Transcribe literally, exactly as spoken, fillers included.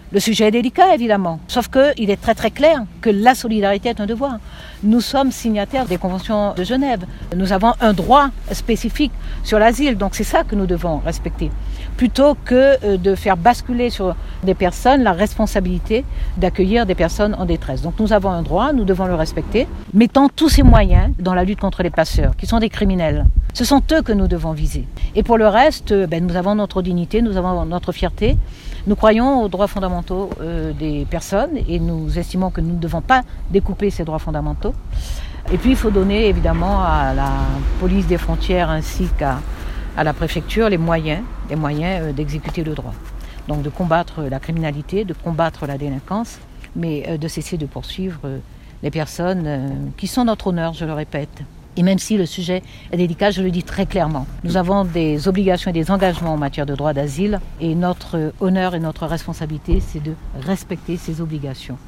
Le sujet est délicat, évidemment, sauf qu'il est très très clair que la solidarité est un devoir. Nous sommes signataires des conventions de Genève. Nous avons un droit spécifique sur l'asile, donc c'est ça que nous devons respecter. Plutôt que de faire basculer sur des personnes la responsabilité d'accueillir des personnes en détresse. Donc nous avons un droit, nous devons le respecter, mettant tous ces moyens dans la lutte contre les passeurs, qui sont des criminels. Ce sont eux que nous devons viser. Et pour le reste, ben, nous avons notre dignité, nous avons notre fierté. Nous croyons aux droits fondamentaux euh, des personnes et nous estimons que nous ne devons pas découper ces droits fondamentaux. Et puis il faut donner évidemment à la police des frontières ainsi qu'à à la préfecture les moyens, les moyens euh, d'exécuter le droit. Donc de combattre la criminalité, de combattre la délinquance, mais euh, de cesser de poursuivre euh, les personnes euh, qui sont notre honneur, je le répète. Et même si le sujet est délicat, je le dis très clairement, nous avons des obligations et des engagements en matière de droit d'asile et notre honneur et notre responsabilité, c'est de respecter ces obligations.